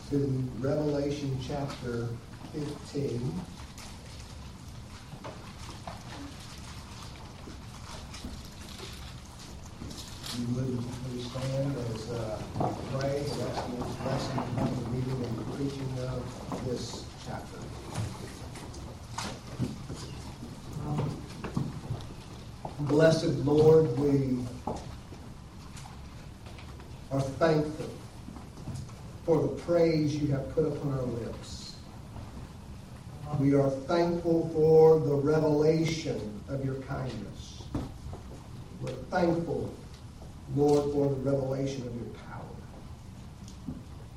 to Revelation chapter 15. You would please stand as I pray and ask His blessing upon the reading and the preaching of this chapter. Blessed Lord, we are thankful for the praise you have put upon our lips. We are thankful for the revelation of your kindness. We're thankful, Lord, for the revelation of your power.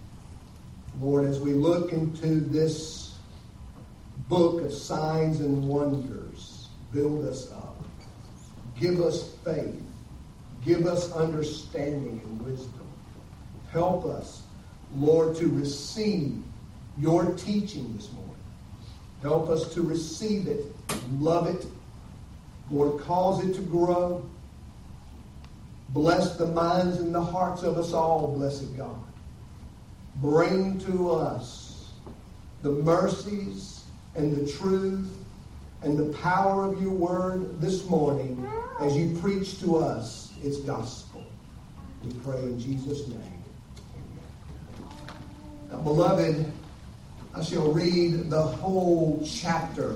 Lord, as we look into this book of signs and wonders, build us up. Give us faith. Give us understanding and wisdom. Help us, Lord, to receive your teaching this morning. Help us to receive it, love it. Lord, cause it to grow. Bless the minds and the hearts of us all, blessed God. Bring to us the mercies and the truth and the power of your word this morning as you preach to us its gospel. We pray in Jesus' name. Amen. Now, beloved, I shall read the whole chapter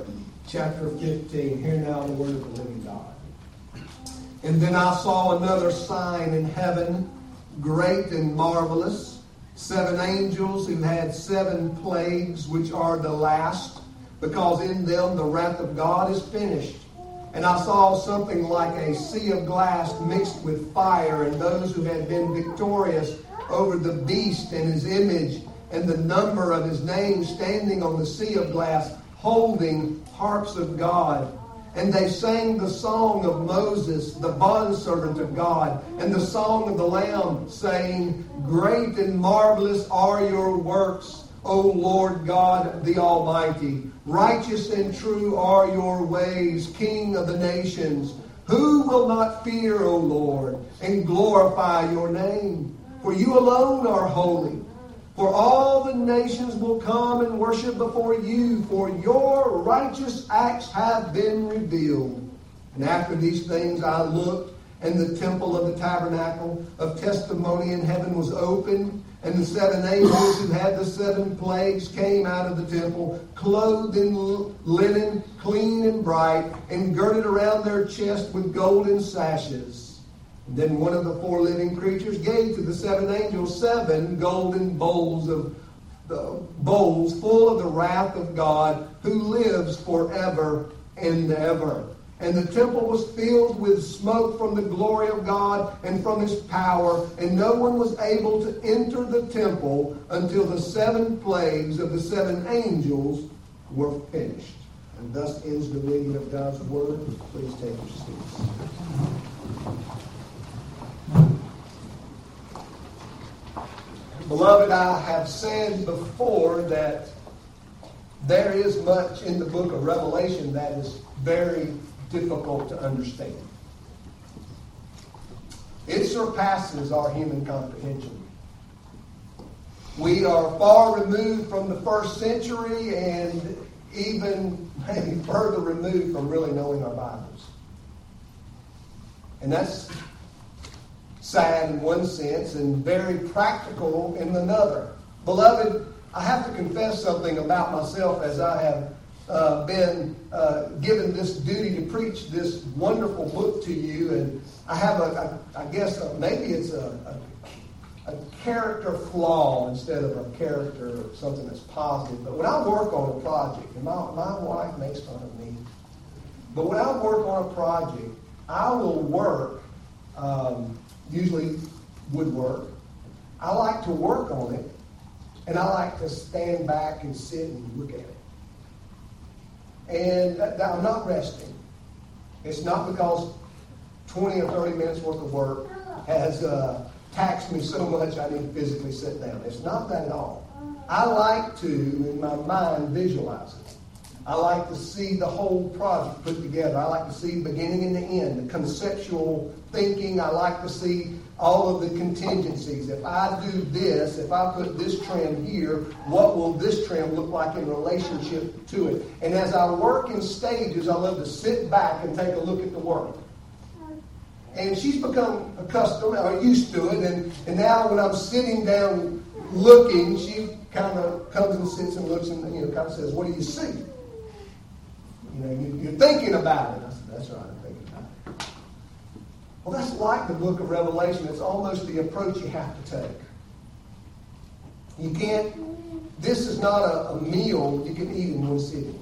15. Hear now the word of the living God. And then I saw another sign in heaven, great and marvelous, 7 angels who had 7 plagues, which are the last, because in them the wrath of God is finished. And I saw something like a sea of glass mixed with fire, and those who had been victorious over the beast and his image and the number of his name standing on the sea of glass, holding harps of God. And they sang the song of Moses, the bondservant of God, and the song of the Lamb, saying, Great and marvelous are your works, O Lord God the Almighty. Righteous and true are your ways, King of the nations. Who will not fear, O Lord, and glorify your name? For you alone are holy. For all the nations will come and worship before you, for your righteous acts have been revealed. And after these things I looked, and the temple of the tabernacle of testimony in heaven was opened, and the 7 angels who had the 7 plagues came out of the temple, clothed in linen, clean and bright, and girded around their chest with golden sashes. And then one of the 4 living creatures gave to the 7 angels 7 golden bowls full of the wrath of God, who lives forever and ever. And the temple was filled with smoke from the glory of God and from his power, and no one was able to enter the temple until the 7 plagues of the 7 angels were finished. And thus ends the reading of God's word. Please take your seats. Beloved, I have said before that there is much in the book of Revelation that is very difficult to understand. It surpasses our human comprehension. We are far removed from the first century and even maybe further removed from really knowing our Bibles. And that's sad in one sense and very practical in another. Beloved, I have to confess something about myself as I have been given this duty to preach this wonderful book to you. And I have maybe it's a character flaw instead of a character or something that's positive. But when I work on a project, and my wife makes fun of me, but when I work on a project, I will work, usually woodwork. I like to work on it, and I like to stand back and sit and look at it. And I'm not resting. It's not because 20 or 30 minutes worth of work has taxed me so much I need to physically sit down. It's not that at all. I like to, in my mind, visualize it. I like to see the whole project put together. I like to see the beginning and the end, the conceptual thinking. I like to see all of the contingencies. If I do this, if I put this trim here, what will this trim look like in relationship to it? And as I work in stages, I love to sit back and take a look at the work. And she's become accustomed or used to it. And now when I'm sitting down looking, she kind of comes and sits and looks and kind of says, "What do you see?" You're thinking about it. I said, "That's right, I'm thinking about it." Well, that's like the book of Revelation. It's almost the approach you have to take. You can't, this is not a meal you can eat in one sitting.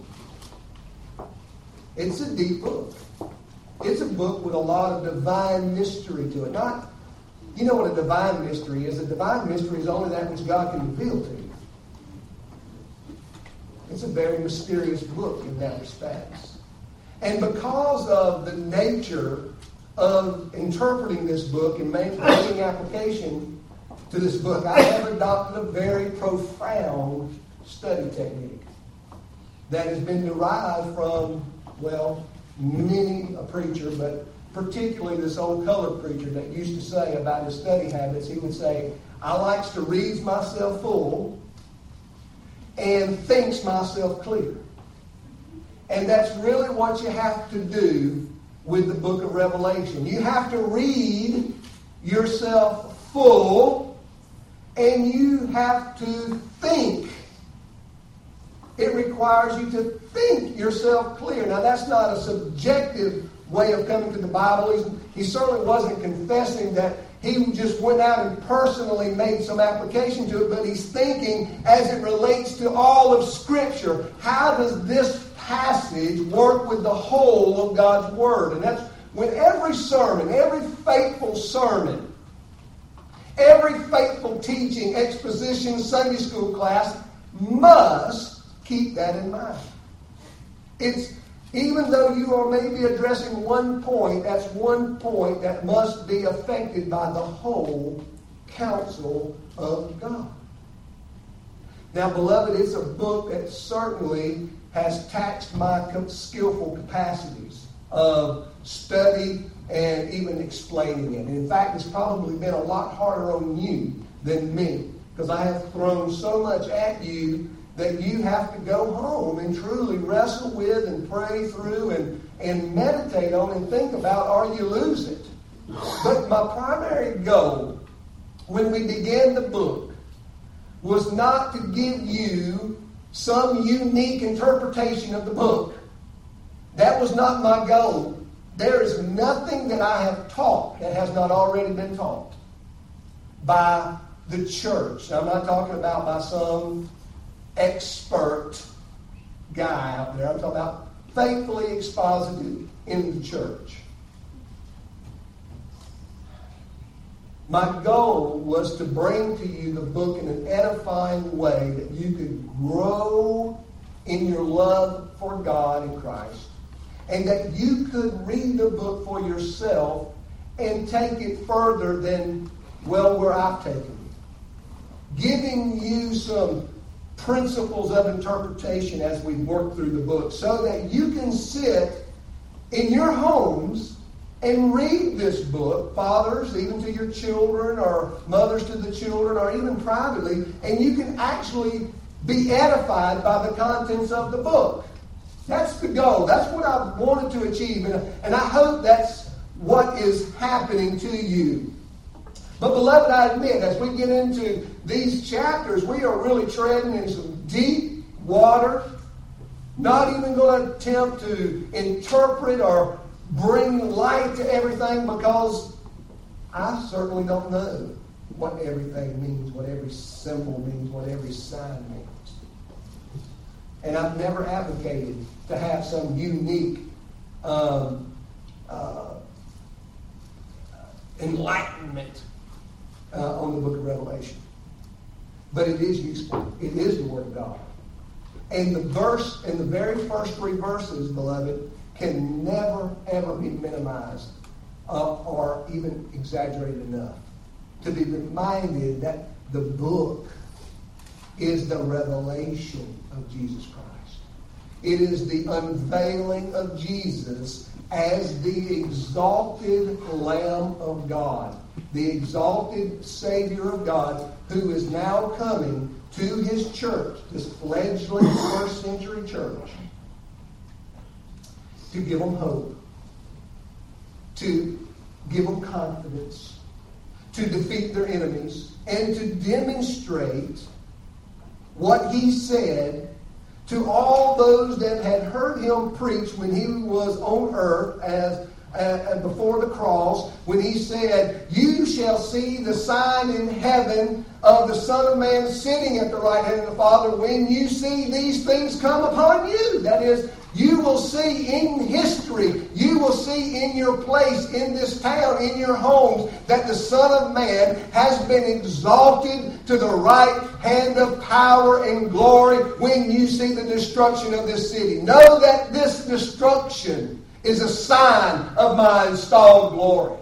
It's a deep book. It's a book with a lot of divine mystery to it. You know what a divine mystery is? A divine mystery is only that which God can reveal to you. It's a very mysterious book in that respect. And because of the nature of interpreting this book and making application to this book, I have adopted a very profound study technique that has been derived from, many a preacher, but particularly this old colored preacher that used to say about his study habits, he would say, "I likes to read myself full and thinks myself clear." And that's really what you have to do with the book of Revelation. You have to read yourself full, and you have to think. It requires you to think yourself clear. Now, that's not a subjective way of coming to the Bible. He certainly wasn't confessing that he just went out and personally made some application to it, but he's thinking as it relates to all of Scripture. How does this passage work with the whole of God's Word? And that's when every sermon, every faithful sermon, every faithful teaching, exposition, Sunday school class must keep that in mind. Even though you are maybe addressing one point, that's one point that must be affected by the whole counsel of God. Now, beloved, it's a book that certainly has taxed my skillful capacities of study and even explaining it. And in fact, it's probably been a lot harder on you than me, because I have thrown so much at you that you have to go home and truly wrestle with and pray through and meditate on and think about, or you lose it. But my primary goal when we began the book was not to give you some unique interpretation of the book. That was not my goal. There is nothing that I have taught that has not already been taught by the church. Now, I'm not talking about by some expert guy out there. I'm talking about faithfully exposited in the church. My goal was to bring to you the book in an edifying way that you could grow in your love for God and Christ, and that you could read the book for yourself and take it further than, where I've taken it. Giving you some principles of interpretation as we work through the book, so that you can sit in your homes and read this book, fathers, even to your children, or mothers to the children, or even privately, and you can actually be edified by the contents of the book. That's the goal. That's what I wanted to achieve, and I hope that's what is happening to you. But beloved, I admit, as we get into these chapters, we are really treading in some deep water. Not even going to attempt to interpret or bring light to everything, because I certainly don't know what everything means, what every symbol means, what every sign means. And I've never advocated to have some unique enlightenment on the book of Revelation. But it is useful. It is the Word of God. And the verse, in the very first 3 verses, beloved, can never, ever be minimized or even exaggerated enough to be reminded that the book is the revelation of Jesus Christ. It is the unveiling of Jesus as the exalted Lamb of God, the exalted Savior of God, who is now coming to His church, this fledgling first century church, to give them hope, to give them confidence, to defeat their enemies, and to demonstrate what He said to all those that had heard Him preach when He was on earth as before the cross, when He said, "You shall see the sign in heaven of the Son of Man sitting at the right hand of the Father when you see these things come upon you." That is, you will see in history, you will see in your place, in this town, in your homes, that the Son of Man has been exalted to the right hand of power and glory when you see the destruction of this city. Know that this destruction is a sign of my installed glory.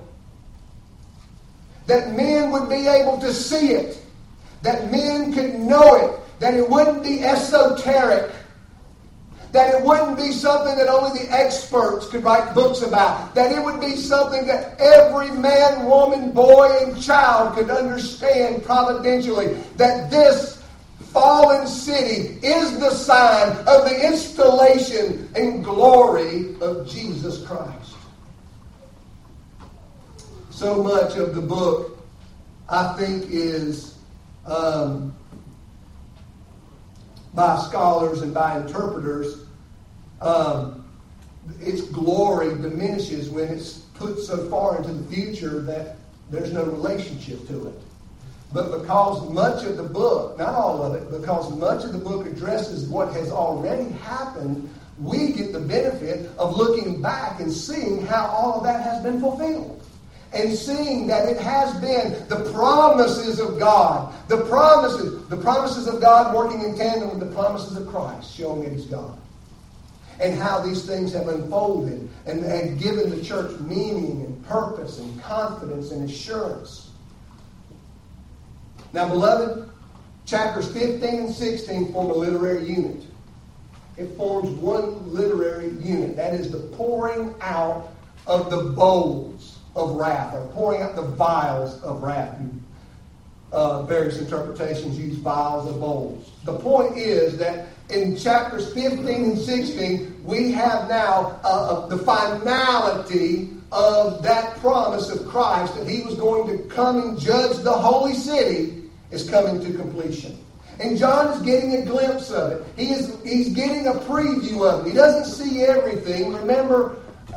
That men would be able to see it. That men could know it. That it wouldn't be esoteric. That it wouldn't be something that only the experts could write books about. That it would be something that every man, woman, boy, and child could understand providentially. That this fallen city is the sign of the installation and glory of Jesus Christ. So much of the book, I think, is by scholars and by interpreters, its glory diminishes when it's put so far into the future that there's no relationship to it. But because much of the book, not all of it, because much of the book addresses what has already happened, we get the benefit of looking back and seeing how all of that has been fulfilled. And seeing that it has been the promises of God, the promises of God working in tandem with the promises of Christ, showing that He's God. And how these things have unfolded and given the church meaning and purpose and confidence and assurance. Now, beloved, chapters 15 and 16 form a literary unit. It forms one literary unit. That is the pouring out of the bowls of wrath, or pouring out the vials of wrath. Various interpretations use vials or bowls. The point is that in chapters 15 and 16, we have now the finality of that promise of Christ that He was going to come and judge the holy city is coming to completion. And John is getting a glimpse of it. He's getting a preview of it. He doesn't see everything. Remember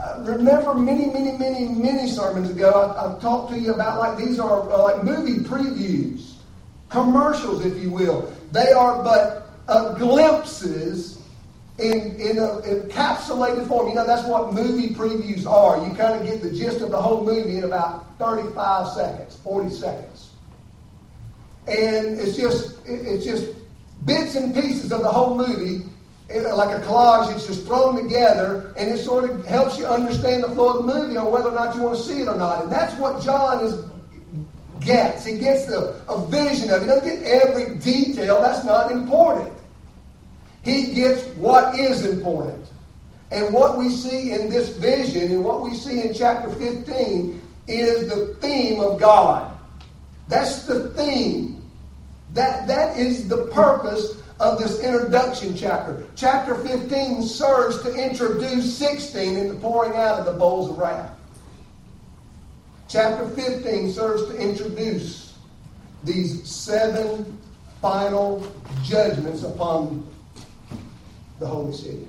many sermons ago, I've talked to you about, like, these are like movie previews, commercials, if you will. They are but glimpses in encapsulated form. You know, that's what movie previews are. You kind of get the gist of the whole movie in about 35 seconds, 40 seconds. And it's just bits and pieces of the whole movie, like a collage. It's just thrown together, and it sort of helps you understand the flow of the movie on whether or not you want to see it or not. And that's what John gets. He gets a vision of it. He doesn't get every detail. That's not important. He gets what is important. And what we see in this vision and what we see in chapter 15 is the theme of God. That's the theme. That is the purpose of this introduction chapter. Chapter 15 serves to introduce 16 in the pouring out of the bowls of wrath. Chapter 15 serves to introduce these 7 final judgments upon the holy city.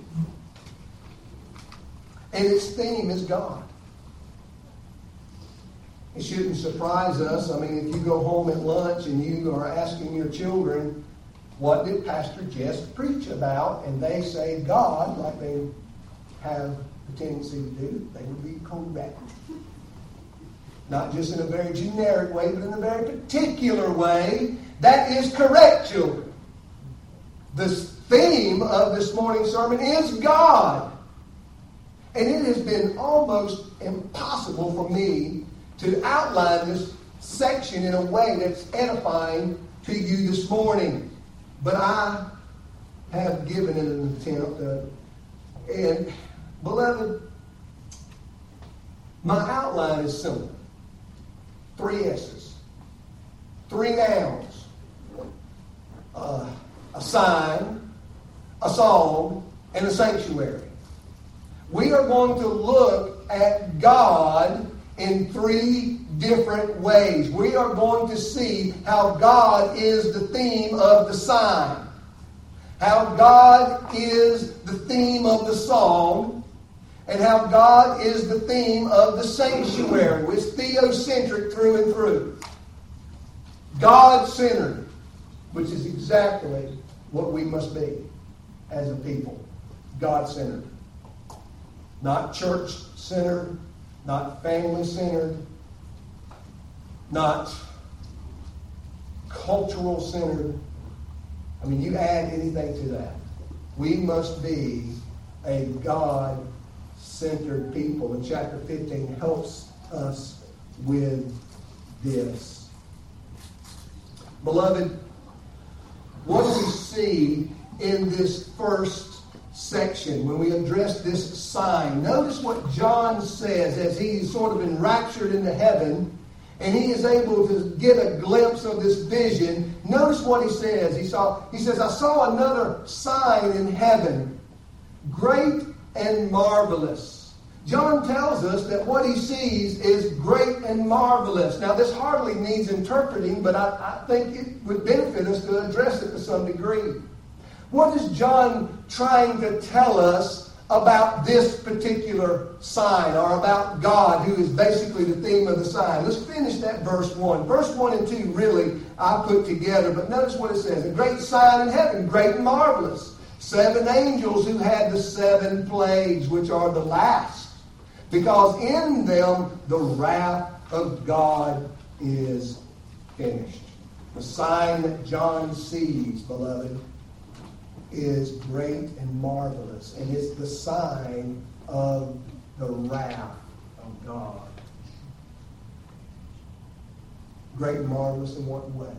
And its theme is God. It shouldn't surprise us. I mean, if you go home at lunch and you are asking your children, what did Pastor Jess preach about? And they say God, like they have a tendency to do, they would be correct. Not just in a very generic way, but in a very particular way. That is correct, children. The theme of this morning's sermon is God. And it has been almost impossible for me to outline this section in a way that's edifying to you this morning. But I have given it an attempt And, beloved, my outline is simple. 3 S's. 3 nouns. A sign, a song, and a sanctuary. We are going to look at God in 3 different ways. We are going to see how God is the theme of the sign, how God is the theme of the song, and how God is the theme of the sanctuary. It's theocentric through and through. God-centered, which is exactly what we must be as a people. God-centered. Not church-centered, not family-centered, not cultural-centered. I mean, you add anything to that. We must be a God-centered people. And chapter 15 helps us with this. Beloved, what do we see in this first section when we address this sign? Notice what John says as he's sort of enraptured into heaven and he is able to get a glimpse of this vision. Notice what he says. He says, I saw another sign in heaven, great and marvelous. John tells us that what he sees is great and marvelous. Now, this hardly needs interpreting, but I think it would benefit us to address it to some degree. What is John trying to tell us about this particular sign, or about God, who is basically the theme of the sign? Let's finish that verse 1. Verse 1 and 2 really I put together, but notice what it says. A great sign in heaven, great and marvelous. 7 angels who had the 7 plagues, which are the last, because in them the wrath of God is finished. The sign that John sees, beloved, is great and marvelous, and it's the sign of the wrath of God. Great and marvelous in what way?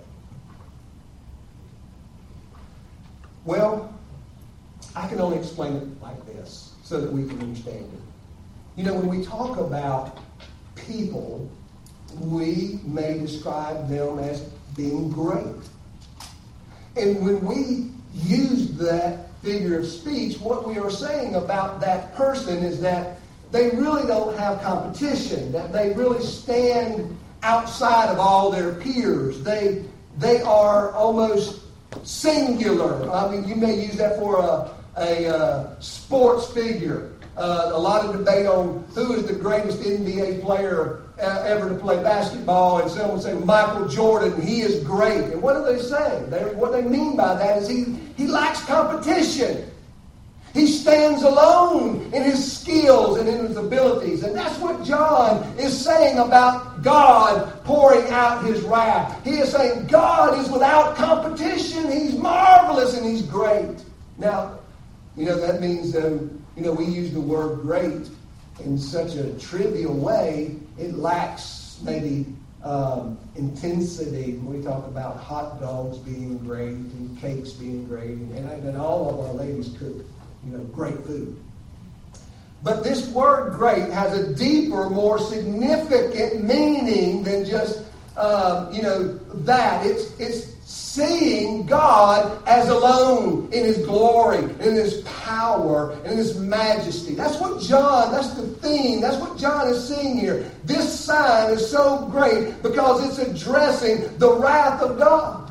Well, I can only explain it like this so that we can understand it. You know, when we talk about people, we may describe them as being great. And when we use that figure of speech, what we are saying about that person is that they really don't have competition, that they really stand outside of all their peers. They are almost singular. I mean, you may use that for a sports figure. A lot of debate on who is the greatest NBA player ever to play basketball, and someone would say Michael Jordan, he is great. And what do they say? What they mean by that is he lacks competition. He stands alone in his skills and in his abilities. And that's what John is saying about God pouring out his wrath. He is saying God is without competition. He's marvelous and he's great. Now, that means we use the word great in such a trivial way. It lacks maybe intensity. We talk about hot dogs being great and cakes being great, and all of our ladies cook, great food. But this word great has a deeper, more significant meaning than just that. It's seeing God as alone in His glory, in His power, in His majesty. That's the theme. That's what John is seeing here. This sign is so great because it's addressing the wrath of God.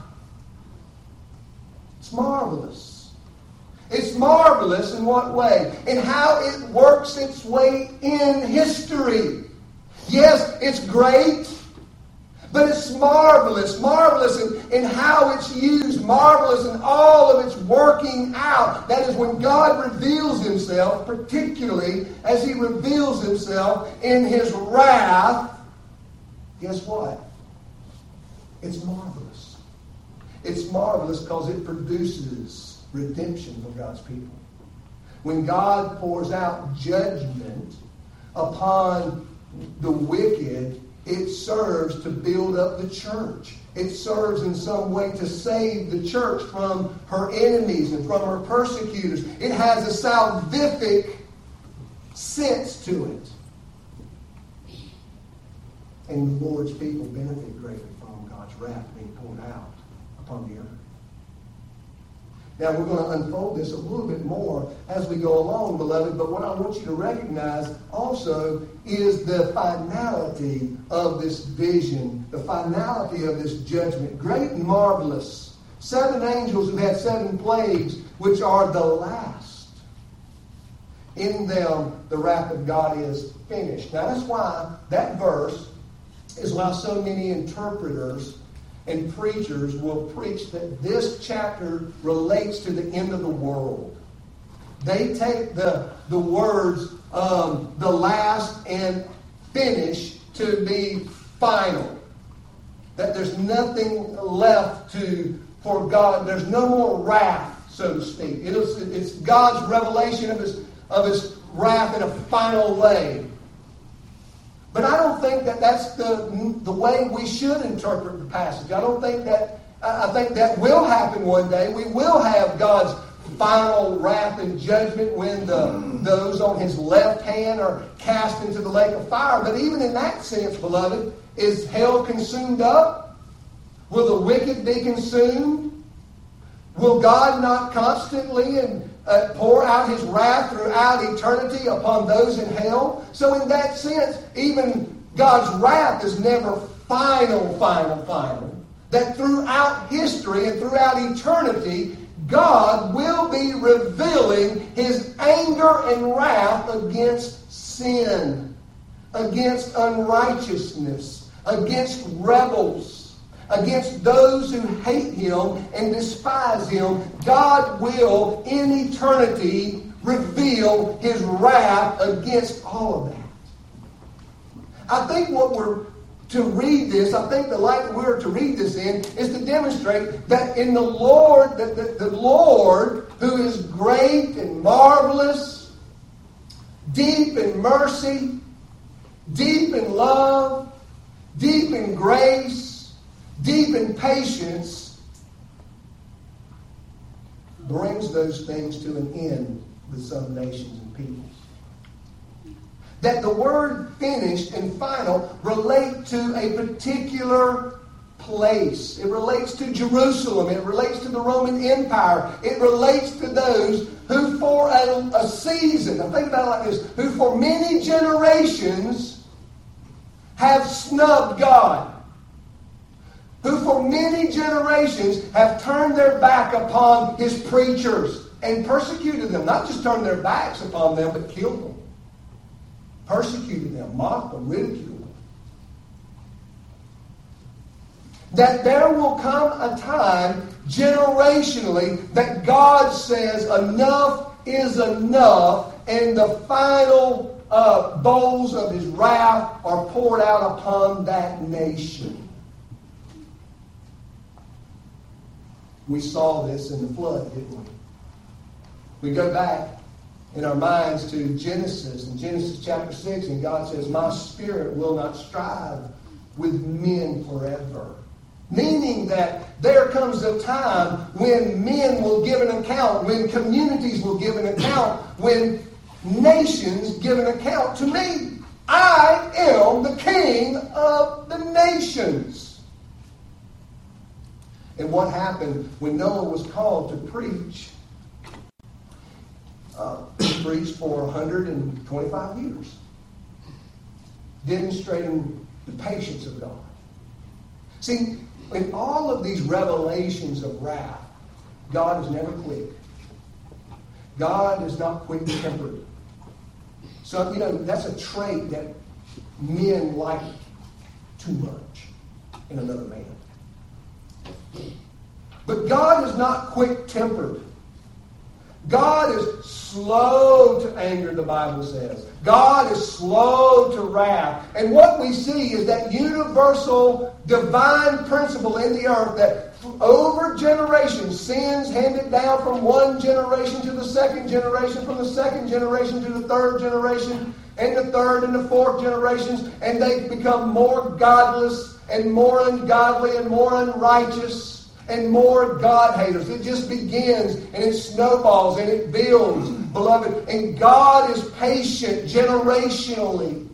It's marvelous. It's marvelous in what way? In how it works its way in history. Yes, it's great. But it's marvelous in how it's used, marvelous in all of its working out. That is when God reveals Himself, particularly as He reveals Himself in His wrath. Guess what? It's marvelous. It's marvelous because it produces redemption for God's people. When God pours out judgment upon the wicked, It serves to build up the church. It serves in some way to save the church from her enemies and from her persecutors. It has a salvific sense to it. And the Lord's people benefit greatly from God's wrath being poured out upon the earth. Now, we're going to unfold this a little bit more as we go along, beloved, but what I want you to recognize also is the finality of this vision, the finality of this judgment. Great and marvelous. 7 angels who had 7 plagues, which are the last. In them, the wrath of God is finished. Now, that's why that verse is why so many interpreters and preachers will preach that this chapter relates to the end of the world. They take the words the last and finish to be final. That there's nothing left for God. There's no more wrath, so to speak. It's God's revelation of His wrath in a final way. But I don't think that that's the way we should interpret the passage. I think that will happen one day. We will have God's final wrath and judgment when those on His left hand are cast into the lake of fire. But even in that sense, beloved, is hell consumed up? Will the wicked be consumed? Will God not constantly pour out His wrath throughout eternity upon those in hell? So in that sense, even God's wrath is never final. That throughout history and throughout eternity, God will be revealing His anger and wrath against sin, against unrighteousness, against rebels, against those who hate Him and despise Him. God will, in eternity, reveal His wrath against all of that. I think what we're to read this, I think the light we're to read this in is to demonstrate that in the Lord, that the Lord, who is great and marvelous, deep in mercy, deep in love, deep in grace, deep in patience, brings those things to an end with some nations and peoples. That the word finished and final relate to a particular place. It relates to Jerusalem. It relates to the Roman Empire. It relates to those who for a season, now think about it like this, who for many generations have snubbed God. Who for many generations have turned their back upon His preachers and persecuted them. Not just turned their backs upon them, but killed them. Persecuted them, mocked them, ridiculed them. That there will come a time, generationally, that God says enough is enough, and the final bowls of His wrath are poured out upon that nation. We saw this in the flood, didn't we? We go back in our minds to Genesis, in Genesis chapter 6, and God says, "My spirit will not strive with men forever." Meaning that there comes a time when men will give an account, when communities will give an account, when nations give an account to me. I am the King of the nations. And what happened when Noah was called to preach? Preached for 125 years, demonstrating the patience of God. See, in all of these revelations of wrath, God is never quick. God is not quick-tempered. So, that's a trait that men like too much in another man. But God is not quick-tempered. God is slow to anger, the Bible says. God is slow to wrath. And what we see is that universal divine principle in the earth that over generations, sins handed down from one generation to the second generation, from the second generation to the third generation, and the third and the fourth generations, and they become more godless and more ungodly and more unrighteous and more God-haters. It just begins and it snowballs and it builds, beloved. And God is patient generationally.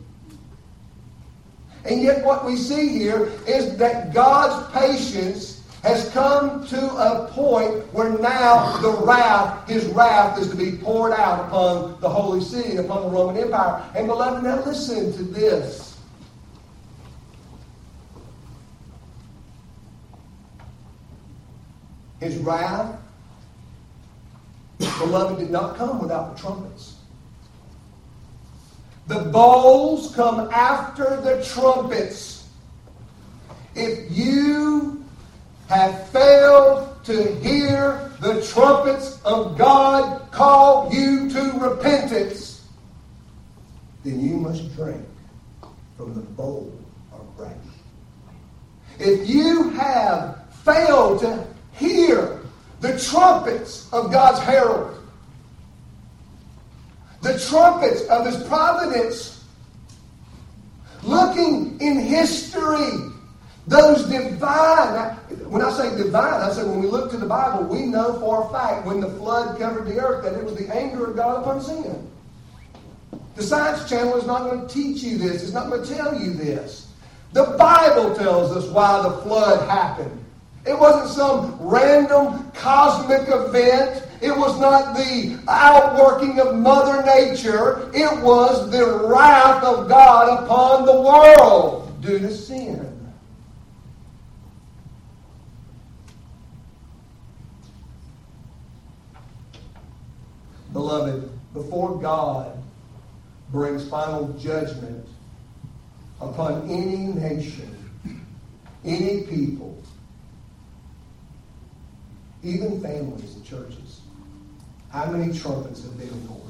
And yet what we see here is that God's patience has come to a point where now His wrath is to be poured out upon the Holy See, upon the Roman Empire. And beloved, now listen to this. His wrath, beloved, did not come without the trumpets. The bowls come after the trumpets. If you have failed to hear the trumpets of God call you to repentance, then you must drink from the bowl of wrath. If you have failed to hear the trumpets of God's herald, the trumpets of His providence, looking in history, those divine, when I say divine, I say when we look to the Bible, we know for a fact when the flood covered the earth that it was the anger of God upon sin. The Science Channel is not going to teach you this. It's not going to tell you this. The Bible tells us why the flood happened. It wasn't some random cosmic event. It was not the outworking of Mother Nature. It was the wrath of God upon the world due to sin. Beloved, before God brings final judgment upon any nation, any people, even families and churches, how many trumpets have been ignored?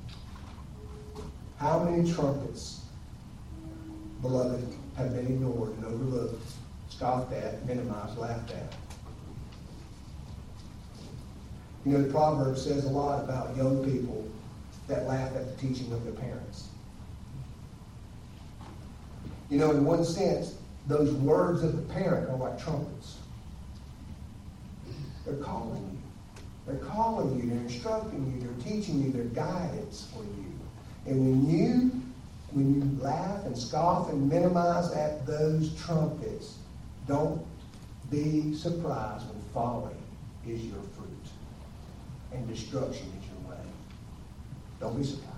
How many trumpets, beloved, have been ignored and overlooked, scoffed at, minimized, laughed at? You know, the proverb says a lot about young people that laugh at the teaching of their parents. You know, in one sense, those words of the parent are like trumpets. They're calling you. They're calling you. They're instructing you. They're teaching you. They're guidance for you. And when you laugh and scoff and minimize at those trumpets, don't be surprised when folly is your fruit and destruction is your way. Don't be surprised.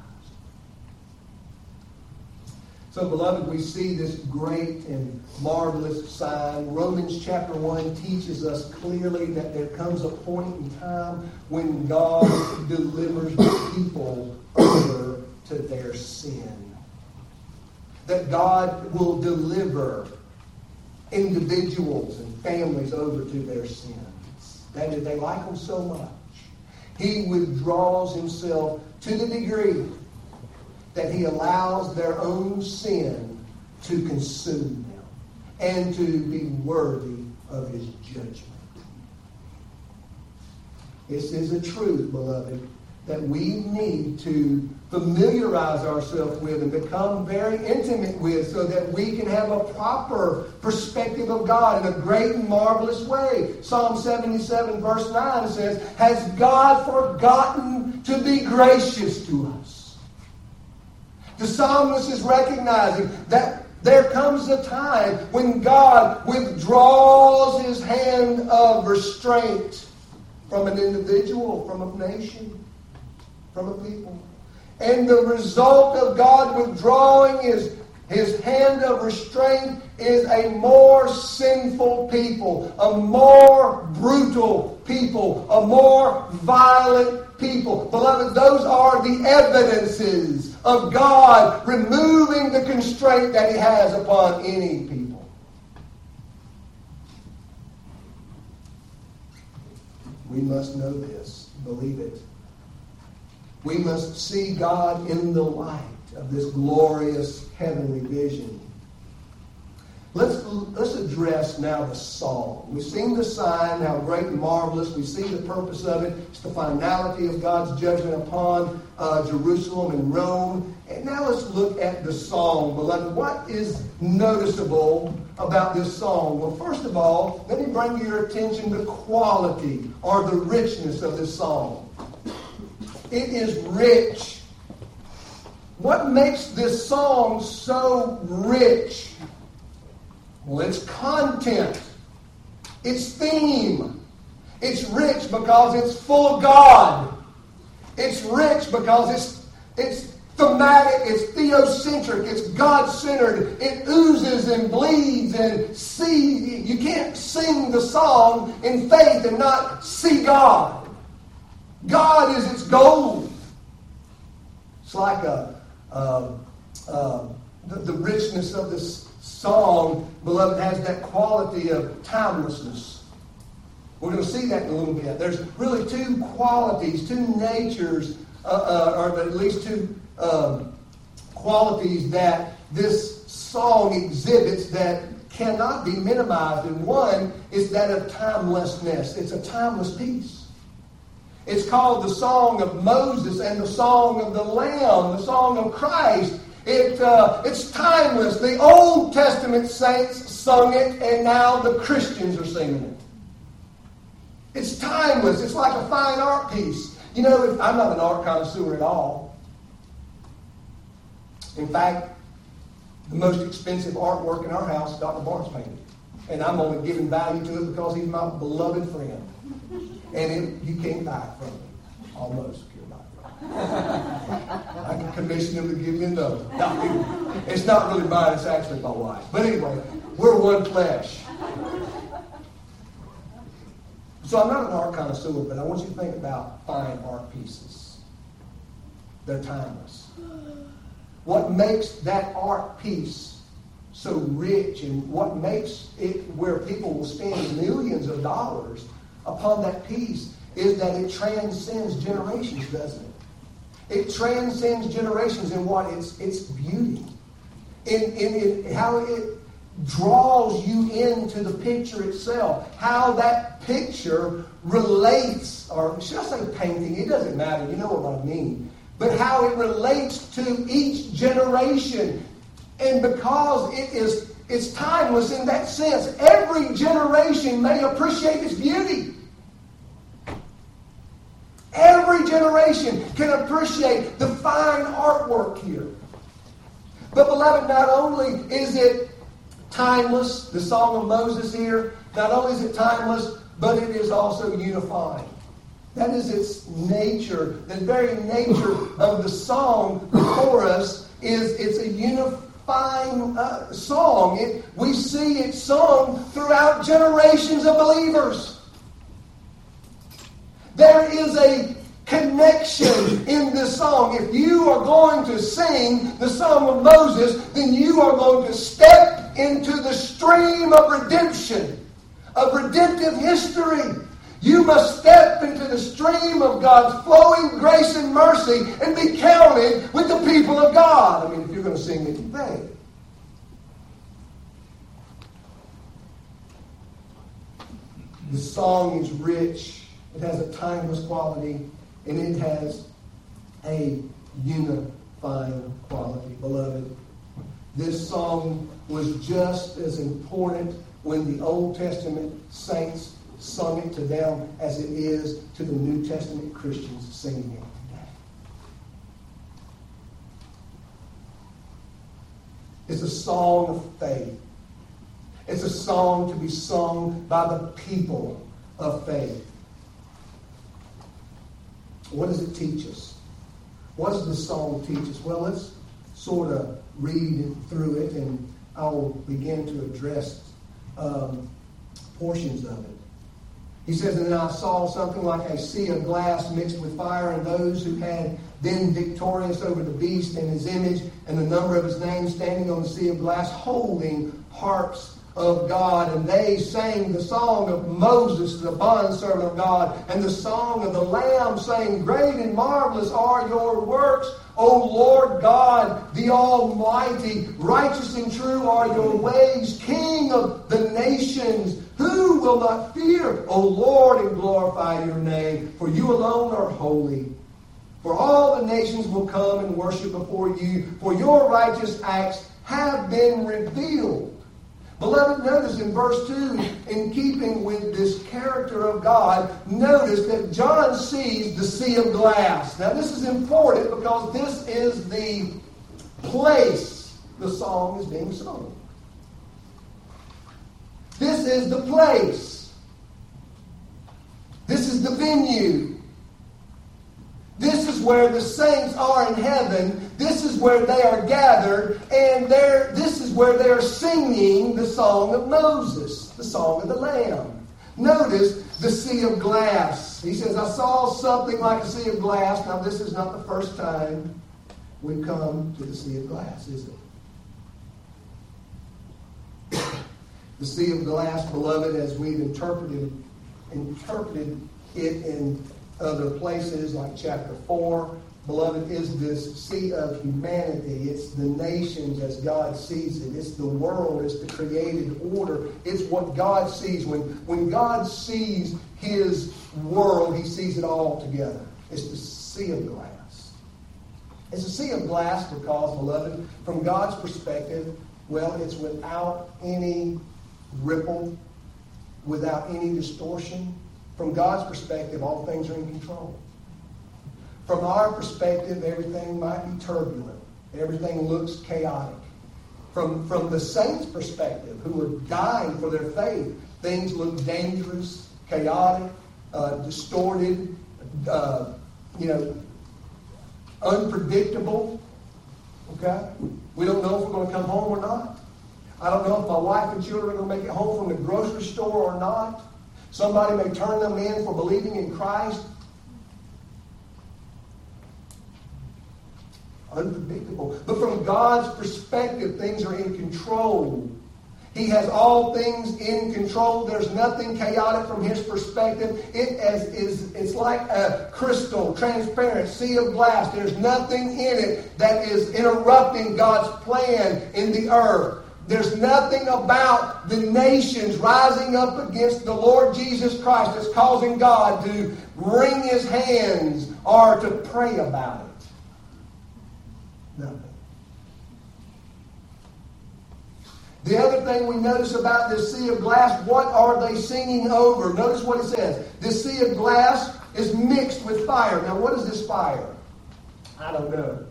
So, beloved, we see this great and marvelous sign. Romans chapter 1 teaches us clearly that there comes a point in time when God delivers the people over to their sin. That God will deliver individuals and families over to their sins. That is, they like them so much. He withdraws Himself to the degree that He allows their own sin to consume them and to be worthy of His judgment. This is a truth, beloved, that we need to familiarize ourselves with and become very intimate with so that we can have a proper perspective of God in a great and marvelous way. Psalm 77 verse 9 says, "Has God forgotten to be gracious to us?" The psalmist is recognizing that there comes a time when God withdraws His hand of restraint from an individual, from a nation, from a people. And the result of God withdrawing His hand of restraint is a more sinful people, a more brutal people, a more violent people. Beloved, those are the evidences of God removing the constraint that He has upon any people. We must know this, believe it. We must see God in the light of this glorious heavenly vision. Let's address now the song. We've seen the sign, how great and marvelous. We see the purpose of it. It's the finality of God's judgment upon Jerusalem and Rome. And now let's look at the song, beloved. What is noticeable about this song? Well, first of all, let me bring your attention to quality or the richness of this song. It is rich. What makes this song so rich? Well, it's content. It's theme. It's rich because it's full of God. It's rich because it's thematic, it's theocentric, it's God-centered. It oozes and bleeds and you can't sing the song in faith and not see God. God is its goal. It's like the richness of this song, beloved, has that quality of timelessness. We're going to see that in a little bit. There's really two qualities, two natures, or at least two qualities that this song exhibits that cannot be minimized. And one is that of timelessness. It's a timeless piece. It's called the Song of Moses and the Song of the Lamb, the Song of Christ. It's timeless. The Old Testament saints sung it, and now the Christians are singing it. It's timeless. It's like a fine art piece. You know, I'm not an art connoisseur at all. In fact, the most expensive artwork in our house, Dr. Barnes painted. And I'm only giving value to it because he's my beloved friend. And you can't buy it from me. Almost. I can commission him to give me another. It's not really mine, it's actually my wife. But anyway, we're one flesh. So I'm not an art connoisseur, but I want you to think about fine art pieces. They're timeless. What makes that art piece so rich and what makes it where people will spend millions of dollars upon that piece is that it transcends generations, doesn't it? It transcends generations in what? Its beauty. In how it draws you into the picture itself. How that picture relates, or should I say painting? It doesn't matter. You know what I mean. But how it relates to each generation. And because it's timeless in that sense, every generation may appreciate its beauty. Every generation can appreciate the fine artwork here. But beloved, not only is it timeless, the Song of Moses here, not only is it timeless, but it is also unifying. That is its nature. The very nature of the song before us is it's a unifying song. We see it sung throughout generations of believers. There is a connection in this song. If you are going to sing the Song of Moses, then you are going to step into the stream of redemption, of redemptive history. You must step into the stream of God's flowing grace and mercy and be counted with the people of God. I mean, if you're going to sing it, you pray. The song is rich. It has a timeless quality, and it has a unifying quality. Beloved, this song was just as important when the Old Testament saints sung it to them as it is to the New Testament Christians singing it today. It's a song of faith. It's a song to be sung by the people of faith. What does it teach us? What does the song teach us? Well, let's sort of read through it, and I'll begin to address portions of it. He says, "And then I saw something like a sea of glass mixed with fire, and those who had been victorious over the beast and his image and the number of his name standing on the sea of glass, holding harps of God, and they sang the song of Moses, the bondservant of God, and the song of the Lamb, saying, Great and marvelous are your works, O Lord God, the Almighty. Righteous and true are your ways, King of the nations. Who will not fear, O Lord, and glorify your name? For you alone are holy. For all the nations will come and worship before you, for your righteous acts have been revealed. Beloved, notice in verse 2, in keeping with this character of God, notice that John sees the sea of glass. Now this is important because this is the place the song is being sung. This is the place. This is the venue. This is where the saints are in heaven. This is where they are gathered. And this is where they are singing the song of Moses, the song of the Lamb. Notice the sea of glass. He says, I saw something like a sea of glass. Now, this is not the first time we've come to the sea of glass, is it? The sea of glass, beloved, as we've interpreted it in other places like chapter 4, beloved, is this sea of humanity. It's the nations as God sees it. It's the world. It's the created order. It's what God sees. When God sees His world, He sees it all together. It's the sea of glass. It's a sea of glass because, beloved, from God's perspective, well, it's without any ripple, without any distortion. From God's perspective, all things are in control. From our perspective, everything might be turbulent. Everything looks chaotic. From the saints' perspective, who are dying for their faith, things look dangerous, chaotic, distorted, unpredictable. Okay? We don't know if we're going to come home or not. I don't know if my wife and children are going to make it home from the grocery store or not. Somebody may turn them in for believing in Christ. Unpredictable. But from God's perspective, things are in control. He has all things in control. There's nothing chaotic from His perspective. It's like a crystal, transparent sea of glass. There's nothing in it that is interrupting God's plan in the earth. There's nothing about the nations rising up against the Lord Jesus Christ that's causing God to wring His hands or to pray about it. Nothing. The other thing we notice about this sea of glass, what are they singing over? Notice what it says. This sea of glass is mixed with fire. Now, what is this fire? I don't know.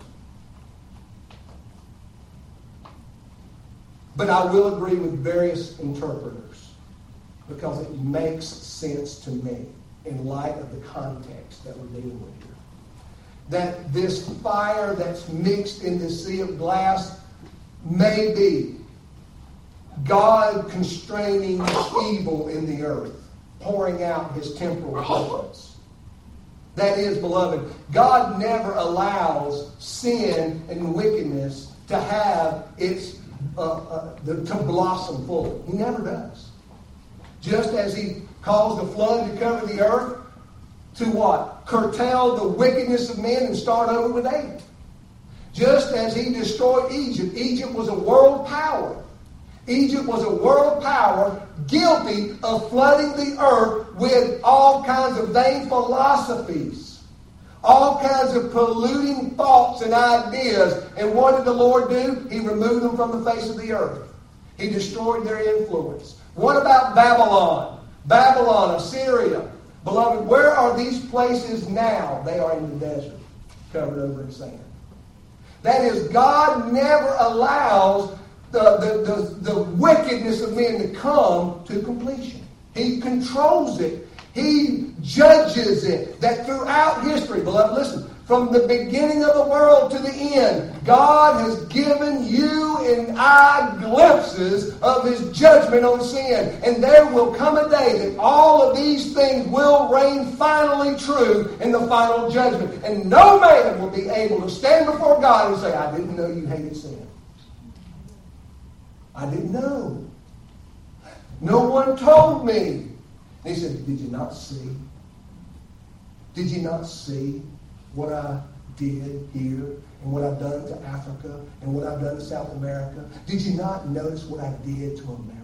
But I will agree with various interpreters because it makes sense to me in light of the context that we're dealing with here. That this fire that's mixed in this sea of glass may be God constraining evil in the earth, pouring out His temporal judgments. That is, beloved, God never allows sin and wickedness to have its to blossom fully. He never does. Just as He caused the flood to cover the earth to what? Curtail the wickedness of men and start over with Adam. Just as He destroyed Egypt. Egypt was a world power. Egypt was a world power guilty of flooding the earth with all kinds of vain philosophies. All kinds of polluting thoughts and ideas. And what did the Lord do? He removed them from the face of the earth. He destroyed their influence. What about Babylon? Babylon, Assyria. Beloved, where are these places now? They are in the desert, covered over in sand. That is, God never allows the wickedness of men to come to completion. He controls it. He judges it. That throughout history, beloved, listen, from the beginning of the world to the end, God has given you and I glimpses of His judgment on sin. And there will come a day that all of these things will reign finally true in the final judgment. And no man will be able to stand before God and say, I didn't know you hated sin. I didn't know. No one told me. And he said, did you not see? Did you not see what I did here and what I've done to Africa and what I've done to South America? Did you not notice what I did to America?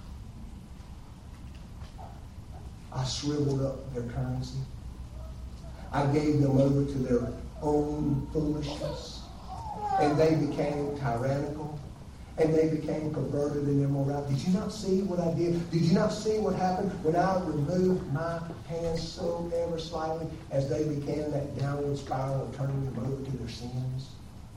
I shriveled up their currency. I gave them over to their own foolishness. And they became tyrannical. And they became perverted in their morality. Did you not see what I did? Did you not see what happened when I removed my hands so ever slightly as they began that downward spiral of turning them over to their sins?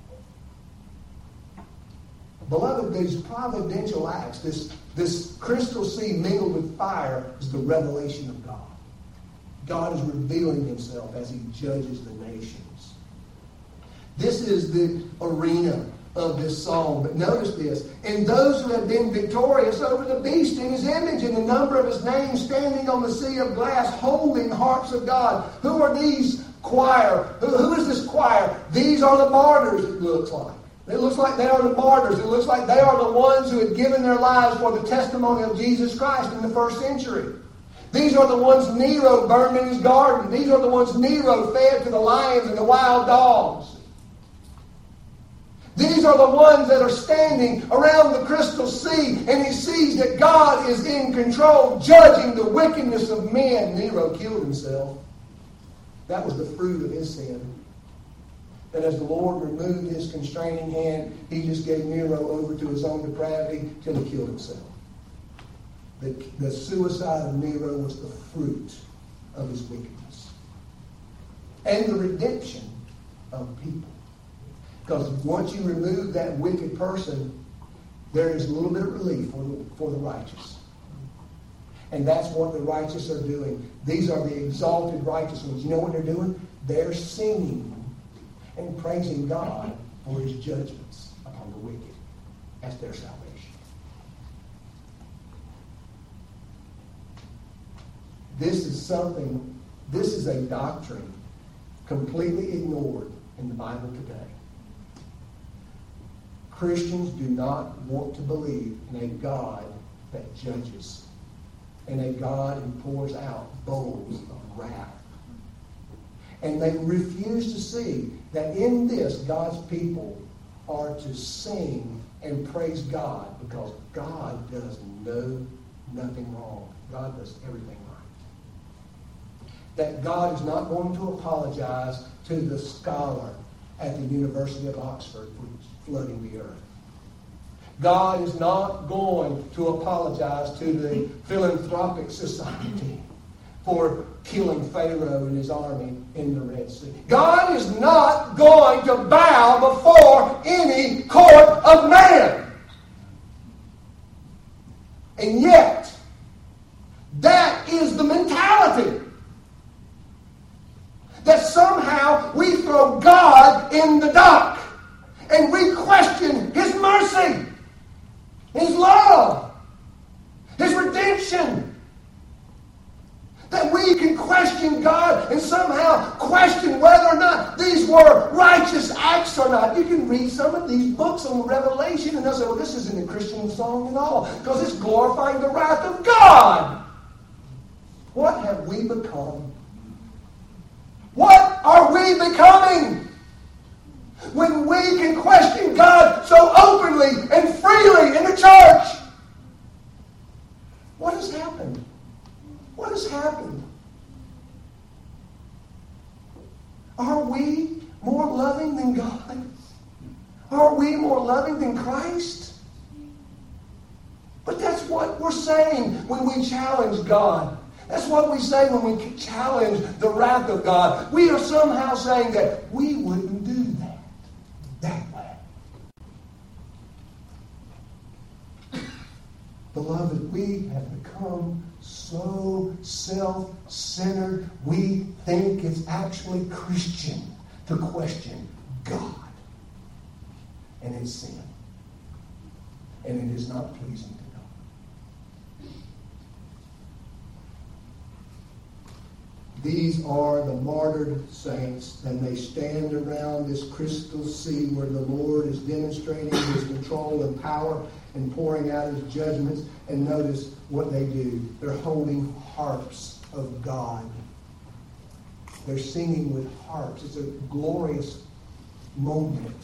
Beloved, these providential acts, this crystal sea mingled with fire, is the revelation of God. God is revealing himself as he judges the nations. This is the arena of this song. But notice this. And those who have been victorious over the beast in his image and the number of his name standing on the sea of glass, holding harps of God. Who are these choir? Who is this choir? These are the martyrs, it looks like. It looks like they are the martyrs. It looks like they are the ones who had given their lives for the testimony of Jesus Christ in the first century. These are the ones Nero burned in his garden. These are the ones Nero fed to the lions and the wild dogs. These are the ones that are standing around the crystal sea, and he sees that God is in control, judging the wickedness of men. Nero killed himself. That was the fruit of his sin. That as the Lord removed his constraining hand, he just gave Nero over to his own depravity till he killed himself. The suicide of Nero was the fruit of his wickedness. And the redemption of people. Because once you remove that wicked person, there is a little bit of relief for the righteous. And that's what the righteous are doing. These are the exalted righteous ones. You know what they're doing? They're singing and praising God for his judgments upon the wicked as their salvation. This is a doctrine completely ignored in the Bible today. Christians do not want to believe in a God that judges, and a God who pours out bowls of wrath. And they refuse to see that in this, God's people are to sing and praise God because God does nothing wrong. God does everything right. That God is not going to apologize to the scholar at the University of Oxford for flooding the earth. God is not going to apologize to the philanthropic society for killing Pharaoh and his army in the Red Sea. God is not going to bow before any court of man. And yet, that is the mentality. That somehow we throw God in the dock and we question his mercy, his love, his redemption. That we can question God and somehow question whether or not these were righteous acts or not. You can read some of these books on Revelation and they'll say, well, this isn't a Christian song at all because it's glorifying the wrath of God. What have we become? What are we becoming? When we can question God so openly and freely in the church. What has happened? What has happened? Are we more loving than God? Are we more loving than Christ? But that's what we're saying when we challenge God. That's what we say when we challenge the wrath of God. We are somehow saying that we wouldn't do that way. Beloved, we have become so self-centered, we think it's actually Christian to question God. And it's sin. And it is not pleasing to God. These are the martyred saints, and they stand around this crystal sea where the Lord is demonstrating his control and power. and pouring out his judgments. And notice what they do. They're holding harps of God. They're singing with harps. It's a glorious moment.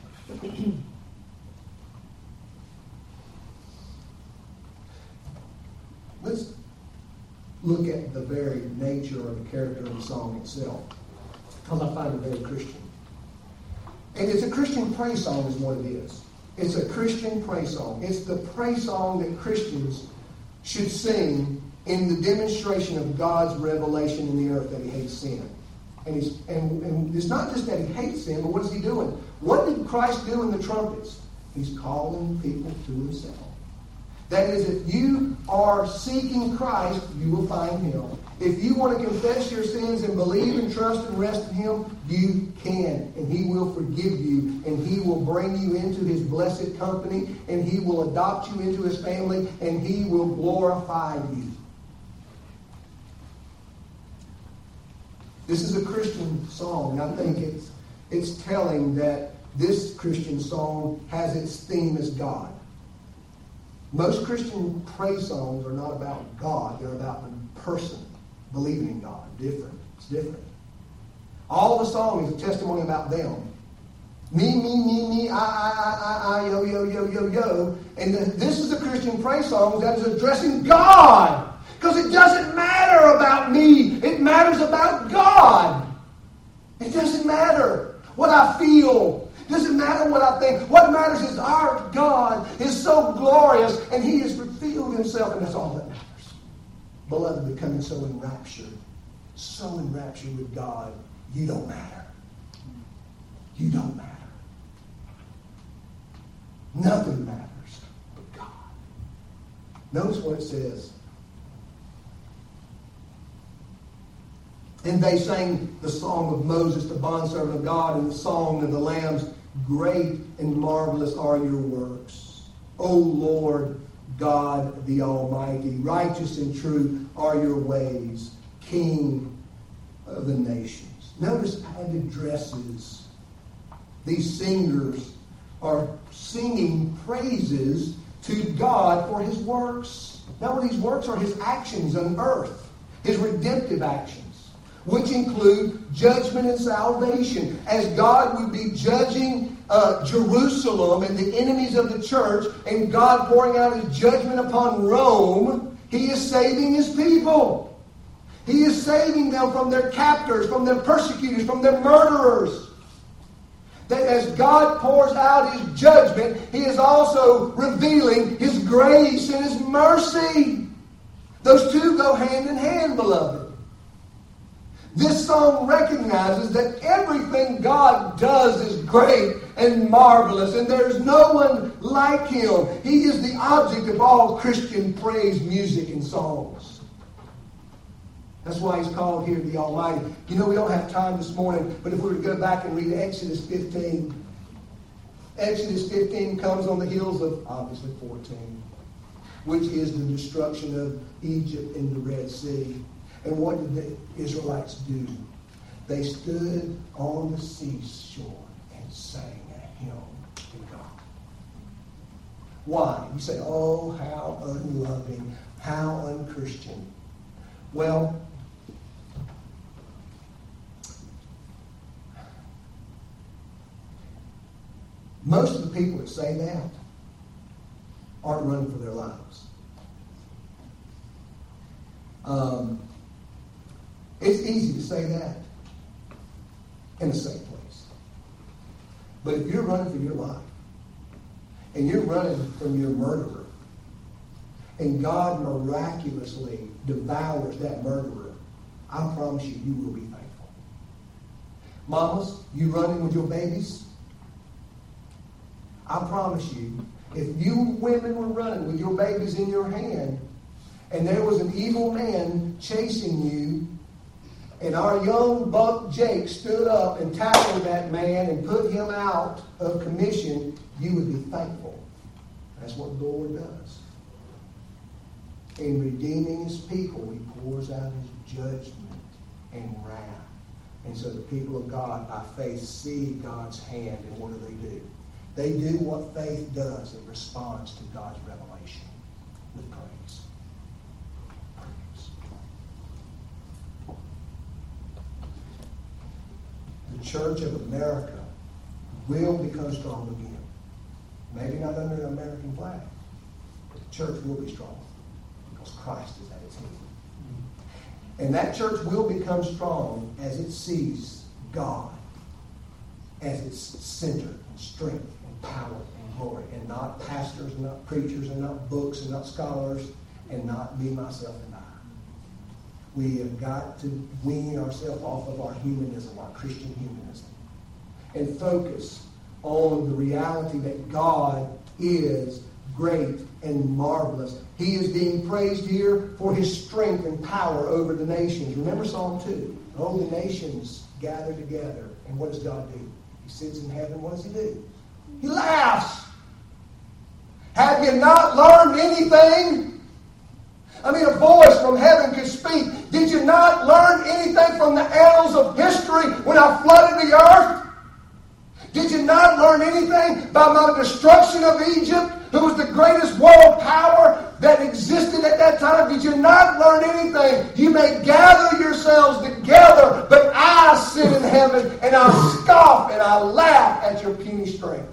Let's look at the very nature or the character of the song itself, because I find it very Christian. And it's a Christian praise song is what it is. It's a Christian praise song. It's the praise song that Christians should sing in the demonstration of God's revelation in the earth that he hates sin. And it's not just that he hates sin, but what is he doing? What did Christ do in the trumpets? He's calling people to himself. That is, if you are seeking Christ, you will find him. If you want to confess your sins and believe and trust and rest in him, you can. And he will forgive you. And he will bring you into his blessed company. And he will adopt you into his family. And he will glorify you. This is a Christian song. I think it's telling that this Christian song has its theme as God. Most Christian praise songs are not about God. They're about the person believing in God. It's different. All the song is a testimony about them. Me, I, yo, yo, yo, yo, yo. And this is a Christian praise song that is addressing God. Because it doesn't matter about me. It matters about God. It doesn't matter what I feel. It doesn't matter what I think. What matters is our God is so glorious and he has revealed himself, and that's all that matters. Beloved, becoming so enraptured with God, you don't matter. You don't matter. Nothing matters but God. Notice what it says. And they sang the song of Moses, the bondservant of God, and the song of the Lambs. Great and marvelous are your works, O Lord God the Almighty. Righteous and true are your ways, King of the nations. Notice how it addresses. These singers are singing praises to God for his works. Now, these works are his actions on earth, his redemptive actions, which include judgment and salvation. As God would be judging Jerusalem and the enemies of the church, and God pouring out his judgment upon Rome, he is saving his people. He is saving them from their captors, from their persecutors, from their murderers. That as God pours out his judgment, he is also revealing his grace and his mercy. Those two go hand in hand, beloved. This song recognizes that everything God does is great and marvelous, and there's no one like him. He is the object of all Christian praise, music, and songs. That's why he's called here the Almighty. You know, we don't have time this morning, but if we were to go back and read Exodus 15, Exodus 15 comes on the heels of, obviously, 14, which is the destruction of Egypt in the Red Sea. And what did the Israelites do? They stood on the seashore and sang a hymn to God. Why? You say, oh, how unloving, how unchristian. Well, most of the people that say that aren't running for their lives. It's easy to say that in a safe place. But if you're running for your life, and you're running from your murderer, and God miraculously devours that murderer, I promise you, you will be thankful. Mamas, you running with your babies? I promise you, if you women were running with your babies in your hand, and there was an evil man chasing you, and our young buck Jake stood up and tackled that man and put him out of commission, you would be thankful. That's what the Lord does. In redeeming his people, he pours out his judgment and wrath. And so the people of God, by faith, see God's hand, and what do? They do what faith does. It responds to God's revelation with praise. The Church of America will become strong again. Maybe not under an American flag, but the church will be strong because Christ is at its head. And that church will become strong as it sees God as its center and strength and power and glory, and not pastors and not preachers and not books and not scholars and not me, myself, and I. We have got to wean ourselves off of our humanism, our Christian humanism, and focus on the reality that God is great and marvelous. He is being praised here for his strength and power over the nations. Remember Psalm 2. Oh, the nations gather together. And what does God do? He sits in heaven. What does he do? He laughs. Have you not learned anything? I mean, a voice from heaven could speak. Did you not learn anything from the annals of history when I flooded the earth? Did you not learn anything about the destruction of Egypt, who was the greatest world power that existed at that time? Did you not learn anything? You may gather yourselves together, but I sit in heaven and I scoff and I laugh at your puny strength.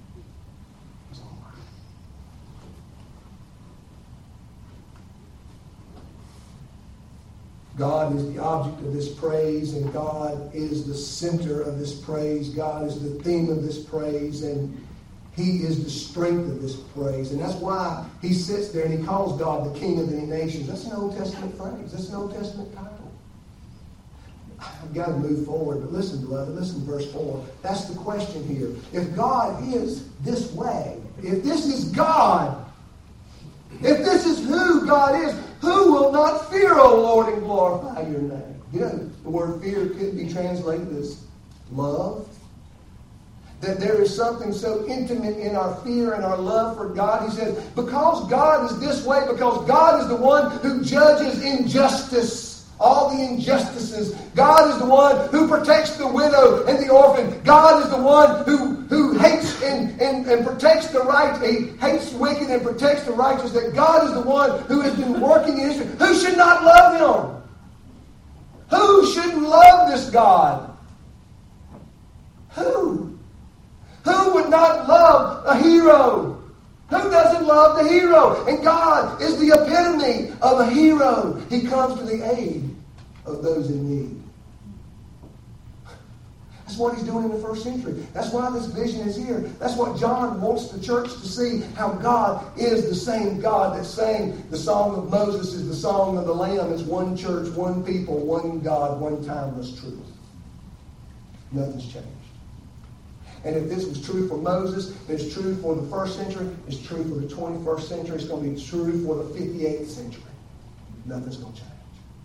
God is the object of this praise, and God is the center of this praise. God is the theme of this praise, and he is the strength of this praise. And that's why he sits there and he calls God the King of the nations. That's an Old Testament phrase. That's an Old Testament title. I've got to move forward, but listen, beloved, listen to verse 4. That's the question here. If God is this way, if this is God, if this is who God is, who will not fear, O Lord, and glorify your name? You know, the word fear could be translated as love. That there is something so intimate in our fear and our love for God. He says, because God is this way, because God is the one who judges injustice, all the injustices. God is the one who protects the widow and the orphan. God is the one who hates and protects the right. He hates wicked and protects the righteous. That God is the one who has been working in history. Who should not love him? Who shouldn't love this God? Who? Who would not love a hero? Who doesn't love the hero? And God is the epitome of a hero. He comes to the aid of those in need. That's what he's doing in the first century. That's why this vision is here. That's what John wants the church to see, how God is the same God that sang the song of Moses is the song of the Lamb. It's one church, one people, one God, one timeless truth. Nothing's changed. And if this was true for Moses, it's true for the first century, it's true for the 21st century, it's going to be true for the 58th century. Nothing's going to change.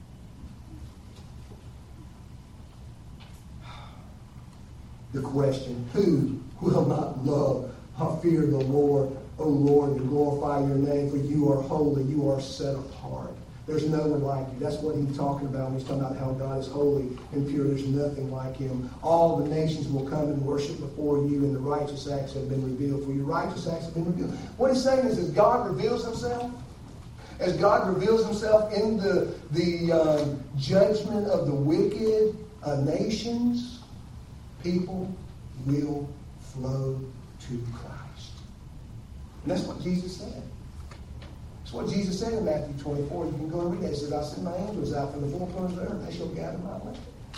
The question, who will not love or fear the Lord, O Lord, and glorify your name, for you are holy, you are set apart. There's no one like you. That's what he's talking about when he's talking about how God is holy and pure. There's nothing like him. All the nations will come and worship before you, and the righteous acts have been revealed. For your righteous acts have been revealed. What he's saying is, as God reveals himself, as God reveals himself in the judgment of the wicked nations, people will flow to Christ. And that's what Jesus said. That's what Jesus said in Matthew 24. You can go and read it. He says, I send my angels out from the four corners of the earth. They shall gather my elect.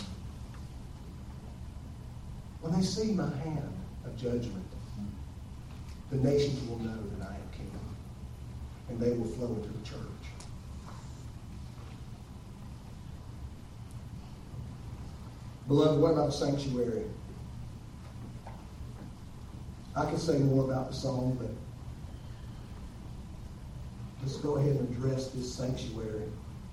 When they see my hand of judgment, the nations will know that I am king. And they will flow into the church. Beloved, what about the sanctuary? I could say more about the song, but let's go ahead and address this sanctuary.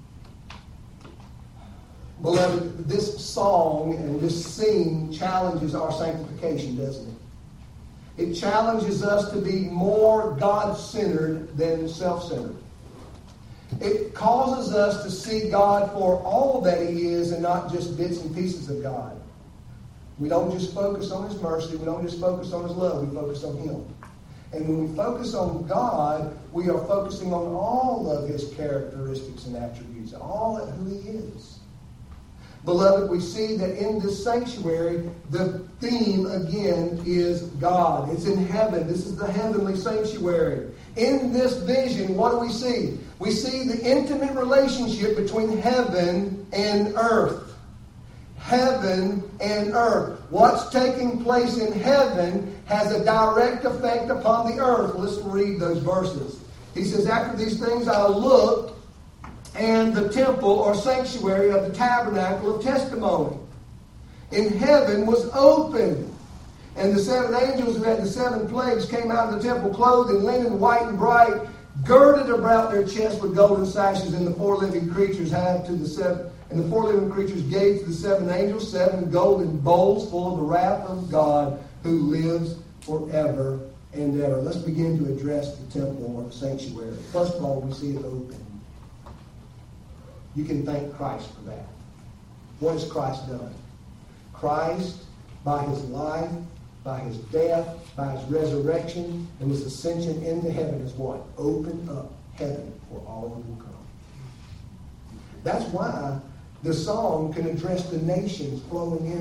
Beloved, this song and this scene challenges our sanctification, doesn't it? It challenges us to be more God-centered than self-centered. It causes us to see God for all that he is and not just bits and pieces of God. We don't just focus on His mercy. We don't just focus on His love. We focus on Him. And when we focus on God, we are focusing on all of His characteristics and attributes, all of who He is. Beloved, we see that in this sanctuary, the theme again is God. It's in heaven. This is the heavenly sanctuary. In this vision, what do we see? We see the intimate relationship between heaven and earth. Heaven and earth. What's taking place in heaven has a direct effect upon the earth. Let's read those verses. He says, after these things I looked, and the temple or sanctuary of the tabernacle of testimony in heaven was open. And the seven angels who had the seven plagues came out of the temple clothed in linen white and bright, girded about their chests with golden sashes. And the four living creatures gave to the seven angels 7 golden bowls full of the wrath of God who lives forever and ever. Let's begin to address the temple or the sanctuary. First of all, we see it open. You can thank Christ for that. What has Christ done? Christ, by His life, by His death, by His resurrection, and His ascension into heaven is what? Opened up heaven for all who will come. That's why the song can address the nations flowing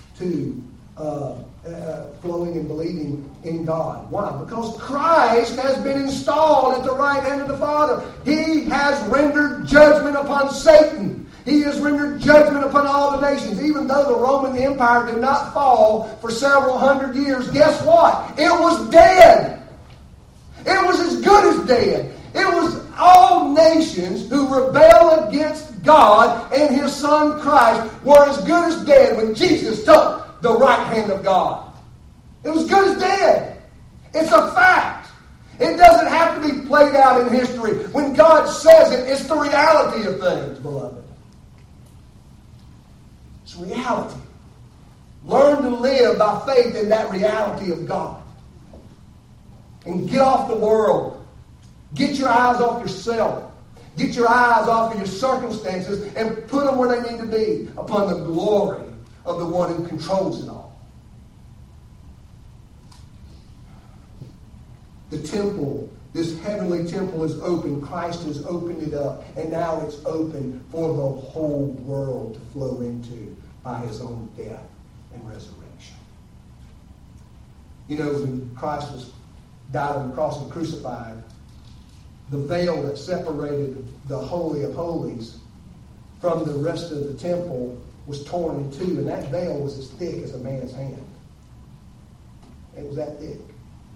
and believing in God. Why? Because Christ has been installed at the right hand of the Father. He has rendered judgment upon Satan. He has rendered judgment upon all the nations. Even though the Roman Empire did not fall for several hundred years, guess what? It was dead. It was as good as dead. It was all nations who rebel against God and His Son Christ were as good as dead when Jesus took the right hand of God. It was good as dead. It's a fact. It doesn't have to be played out in history. When God says it, it's the reality of things, beloved. It's reality. Learn to live by faith in that reality of God. And get off the world. Get your eyes off yourself. Get your eyes off of your circumstances and put them where they need to be, upon the glory of the one who controls it all. The temple, this heavenly temple is open. Christ has opened it up. And now it's open for the whole world to flow into by His own death and resurrection. You know, when Christ died on the cross and crucified, the veil that separated the Holy of Holies from the rest of the temple was torn in two, and that veil was as thick as a man's hand. It was that thick.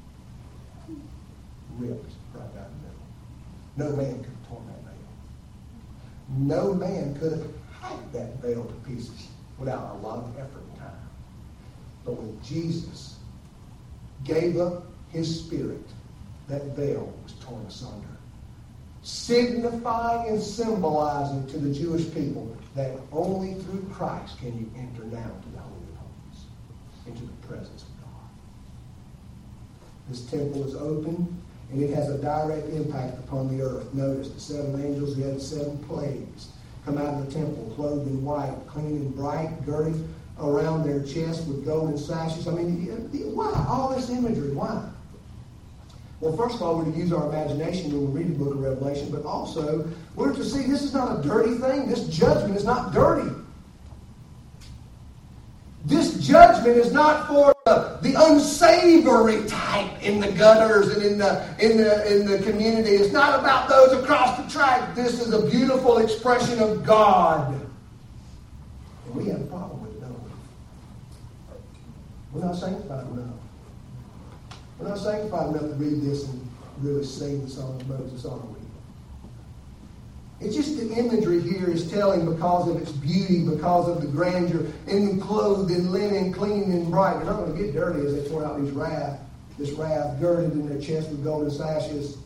Ripped right down the middle. No man could have torn that veil. No man could have hacked that veil to pieces without a lot of effort and time. But when Jesus gave up His Spirit, that veil was torn asunder, signifying and symbolizing to the Jewish people that only through Christ can you enter now to the Holy of Holies, into the presence of God. This temple is open, and it has a direct impact upon the earth. Notice the 7 angels who had the 7 plagues come out of the temple, clothed in white, clean and bright, girded around their chests with golden sashes. I mean, why? All this imagery, why? Well, first of all, we're to use our imagination when we read the book of Revelation, but also we're to see this is not a dirty thing. This judgment is not dirty. This judgment is not for the unsavory type in the gutters and in the community. It's not about those across the track. This is a beautiful expression of God. And we have a problem with it, don't we? We're not sanctified enough. We're not sanctified enough to read this and really sing the song of Moses, are we? It's just the imagery here is telling because of its beauty, because of the grandeur, and clothed in linen, clean and bright. They're not going to get dirty as they pour out this wrath, girded in their chest with golden sashes.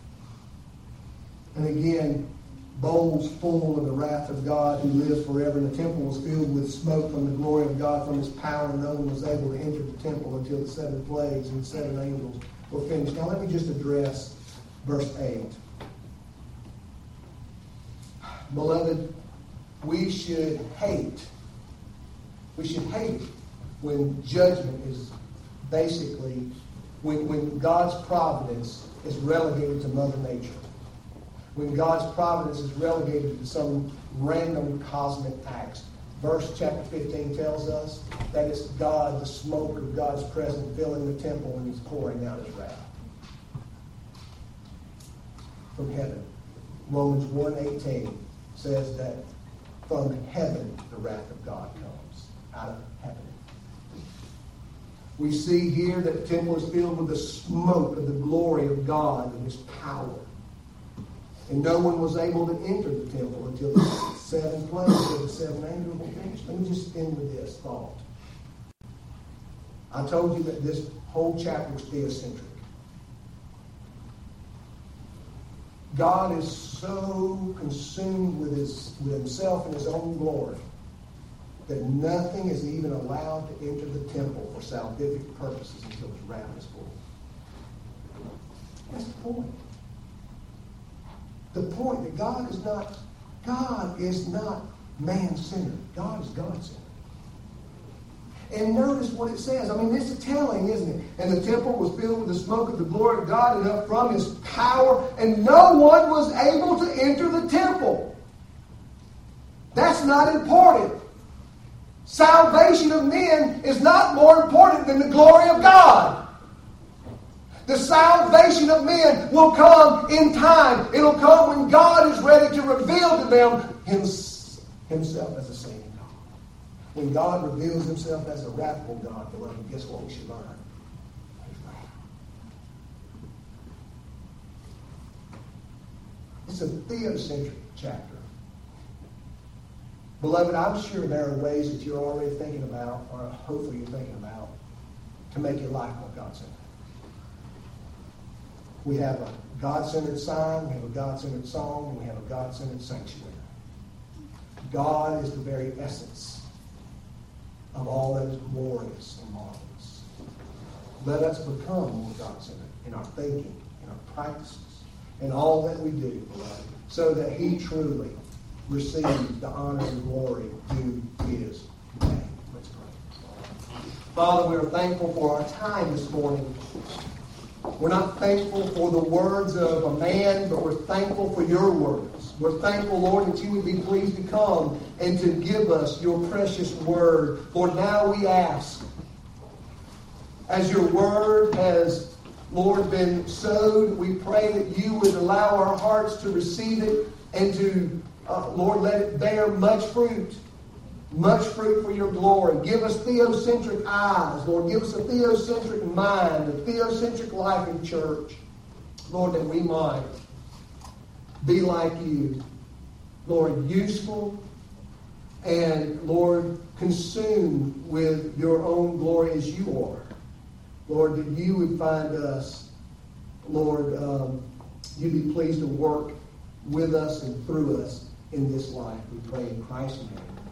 And again, bowls full of the wrath of God who lives forever. And the temple was filled with smoke from the glory of God, from His power. No one was able to enter the temple until the 7 plagues and the 7 angels were finished. Now let me just address verse 8. Beloved, we should hate when when judgment is basically, when God's providence is relegated to Mother Nature. When God's providence is relegated to some random cosmic acts. Verse chapter 15 tells us that it's God, the smoke of God's presence, filling the temple when He's pouring out His wrath from heaven. Romans 1:18 says that from heaven the wrath of God comes, out of heaven. We see here that the temple is filled with the smoke of the glory of God and His power. And no one was able to enter the temple until the seven plagues of the seven angels were finished. Let me just end with this thought. I told you that this whole chapter is theocentric. God is so consumed with Himself and His own glory that nothing is even allowed to enter the temple for salvific purposes until His wrath is full. That's the point. The point that God is not man-centered. God is God-centered. And notice what it says. I mean, this is telling, isn't it? And the temple was filled with the smoke of the glory of God and up from His power, and no one was able to enter the temple. That's not important. Salvation of men is not more important than the glory of God. The salvation of men will come in time. It'll come when God is ready to reveal to them Himself as a saving God. When God reveals Himself as a wrathful God, beloved, guess what we should learn? It's a theocentric chapter. Beloved, I'm sure there are ways that you're already thinking about, or hopefully you're thinking about, to make your life more God-centered. We have a God-centered sign, we have a God-centered song, and we have a God-centered sanctuary. God is the very essence of all that is glorious and marvelous. Let us become more God-centered in our thinking, in our practices, in all that we do, beloved, so that He truly receives the honor and glory due His name. Let's pray. Father, we are thankful for our time this morning. We're not thankful for the words of a man, but we're thankful for your words. We're thankful, Lord, that you would be pleased to come and to give us your precious word. Lord, now we ask, as your word has, Lord, been sowed, we pray that you would allow our hearts to receive it and to, Lord, let it bear much fruit for your glory. Give us theocentric eyes, Lord. Give us a theocentric mind, a theocentric life in church. Lord, that we might be like you. Lord, useful and, Lord, consumed with your own glory as you are. Lord, that you would find us, Lord, you'd be pleased to work with us and through us in this life. We pray in Christ's name.